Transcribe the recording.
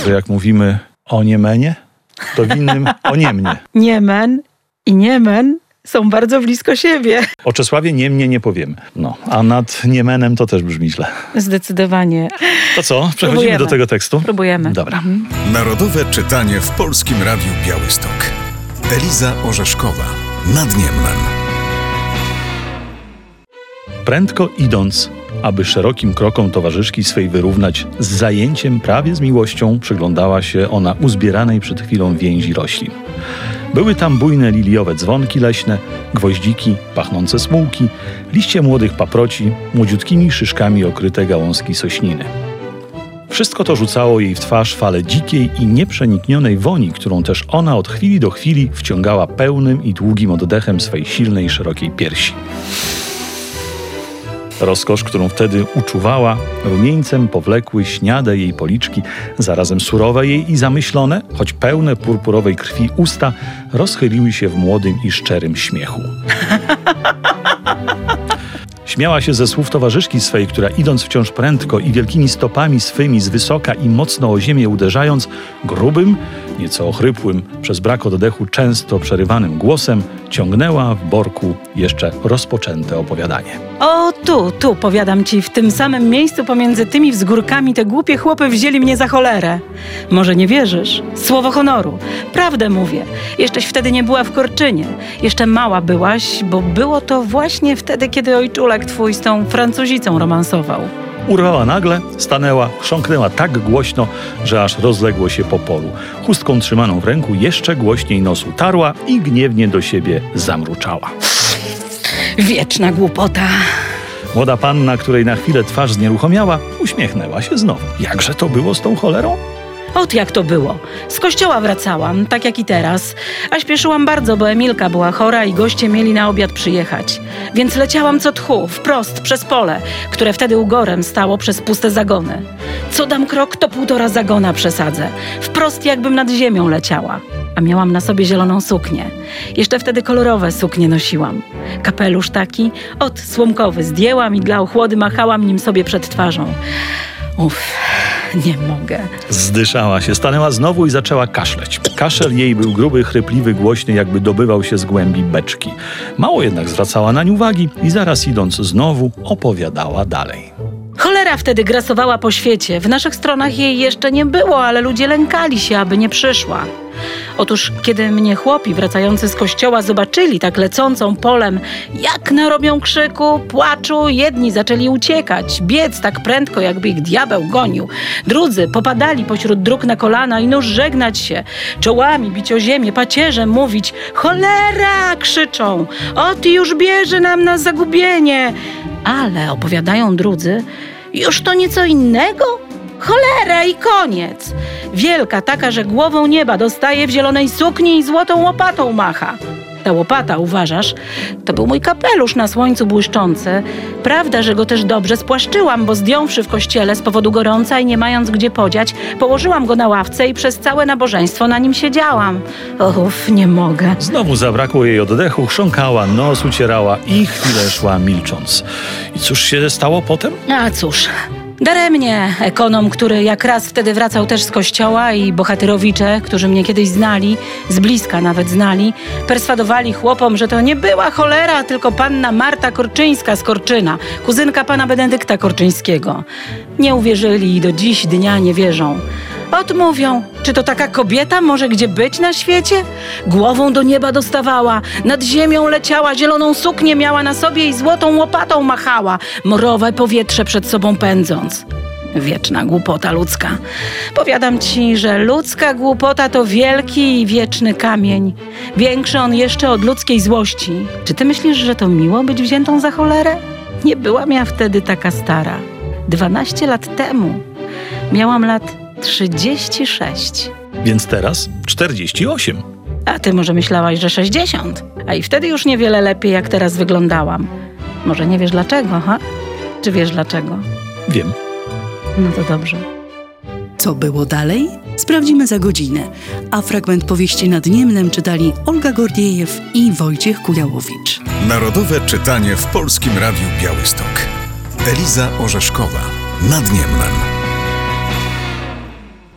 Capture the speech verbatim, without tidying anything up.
że jak mówimy o Niemenie, to w innym o Niemnie. Niemen i Niemen są bardzo blisko siebie. O Czesławie Niemnie nie powiemy. No, a nad Niemenem to też brzmi źle. Zdecydowanie. To co? Przechodzimy Próbujemy. do tego tekstu? Próbujemy. Dobra. Mhm. Narodowe czytanie w Polskim Radiu Białystok. Eliza Orzeszkowa. Nad Niemnem. Prędko idąc, aby szerokim krokom towarzyszki swej wyrównać, z zajęciem, prawie z miłością, przyglądała się ona uzbieranej przed chwilą więzi roślin. Były tam bujne liliowe dzwonki leśne, gwoździki, pachnące smułki, liście młodych paproci, młodziutkimi szyszkami okryte gałązki sośniny. Wszystko to rzucało jej w twarz falę dzikiej i nieprzeniknionej woni, którą też ona od chwili do chwili wciągała pełnym i długim oddechem swej silnej, szerokiej piersi. Rozkosz, którą wtedy uczuwała, rumieńcem powlekły śniade jej policzki, zarazem surowe jej i zamyślone, choć pełne purpurowej krwi usta, rozchyliły się w młodym i szczerym śmiechu. Śmiała się ze słów towarzyszki swej, która idąc wciąż prędko i wielkimi stopami swymi z wysoka i mocno o ziemię uderzając, grubym, nieco ochrypłym, przez brak oddechu często przerywanym głosem, ciągnęła w borku jeszcze rozpoczęte opowiadanie. O, tu, tu, powiadam ci, w tym samym miejscu pomiędzy tymi wzgórkami te głupie chłopy wzięli mnie za cholerę. Może nie wierzysz? Słowo honoru. Prawdę mówię. Jeszcześ wtedy nie była w Korczynie. Jeszcze mała byłaś, bo było to właśnie wtedy, kiedy ojczulek twój z tą Francuzicą romansował. Urwała nagle, stanęła, chrząknęła tak głośno, że aż rozległo się po polu. Chustką trzymaną w ręku jeszcze głośniej nos utarła i gniewnie do siebie zamruczała. Wieczna głupota. Młoda panna, której na chwilę twarz znieruchomiała, uśmiechnęła się znowu. Jakże to było z tą cholerą? Ot jak to było. Z kościoła wracałam, tak jak i teraz, a śpieszyłam bardzo, bo Emilka była chora i goście mieli na obiad przyjechać. Więc leciałam co tchu, wprost przez pole, które wtedy ugorem stało przez puste zagony. Co dam krok, to półtora zagona przesadzę. Wprost jakbym nad ziemią leciała. A miałam na sobie zieloną suknię. Jeszcze wtedy kolorowe suknie nosiłam. Kapelusz taki, ot słomkowy zdjęłam i dla ochłody machałam nim sobie przed twarzą. Uff, nie mogę. Zdyszała się, stanęła znowu i zaczęła kaszleć. Kaszel jej był gruby, chrypliwy, głośny, jakby dobywał się z głębi beczki. Mało jednak zwracała nań uwagi i zaraz idąc znowu opowiadała dalej. Cholera wtedy grasowała po świecie. W naszych stronach jej jeszcze nie było, ale ludzie lękali się, aby nie przyszła. Otóż, kiedy mnie chłopi wracający z kościoła zobaczyli tak lecącą polem, jak narobią krzyku, płaczu, jedni zaczęli uciekać, biec tak prędko, jakby ich diabeł gonił. Drudzy popadali pośród dróg na kolana i nóż żegnać się, czołami bić o ziemię, pacierzem mówić: cholera! Krzyczą: ot już bierze nam na zagubienie. Ale, opowiadają drudzy, już to nieco innego? Cholera i koniec. Wielka taka, że głową nieba dostaje w zielonej sukni i złotą łopatą macha. Ta łopata, uważasz, to był mój kapelusz na słońcu błyszczący. Prawda, że go też dobrze spłaszczyłam, bo zdjąwszy w kościele z powodu gorąca i nie mając gdzie podziać, położyłam go na ławce i przez całe nabożeństwo na nim siedziałam. Uff, nie mogę. Znowu zabrakło jej oddechu, chrząkała, nos ucierała i chwilę szła milcząc. I cóż się stało potem? A cóż... Daremnie ekonom, który jak raz wtedy wracał też z kościoła, i bohaterowicze, którzy mnie kiedyś znali, z bliska nawet znali, perswadowali chłopom, że to nie była cholera, tylko panna Marta Korczyńska z Korczyna, kuzynka pana Benedykta Korczyńskiego. Nie uwierzyli i do dziś dnia nie wierzą. Ot mówią, czy to taka kobieta może gdzie być na świecie? Głową do nieba dostawała, nad ziemią leciała, zieloną suknię miała na sobie i złotą łopatą machała, morowe powietrze przed sobą pędząc. Wieczna głupota ludzka. Powiadam ci, że ludzka głupota to wielki i wieczny kamień. Większy on jeszcze od ludzkiej złości. Czy ty myślisz, że to miło być wziętą za cholerę? Nie byłam ja wtedy taka stara. Dwanaście lat temu. Miałam lat trzydzieści sześć. Więc teraz czterdzieści osiem. A ty może myślałaś, że sześćdziesiąt. A i wtedy już niewiele lepiej, jak teraz wyglądałam. Może nie wiesz dlaczego, ha? Czy wiesz dlaczego? Wiem. No to dobrze. Co było dalej? Sprawdzimy za godzinę. A fragment powieści Nad Niemnem czytali Olga Gordiejew i Wojciech Kujałowicz. Narodowe czytanie w Polskim Radiu Białystok. Eliza Orzeszkowa. Nad Niemnem.